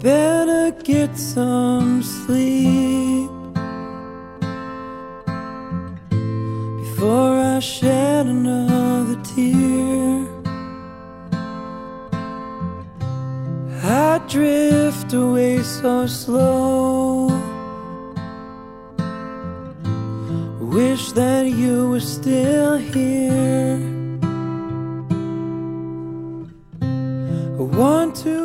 better get some sleep before I shed another tear. I drift away so slow, wish that you were still here. I want to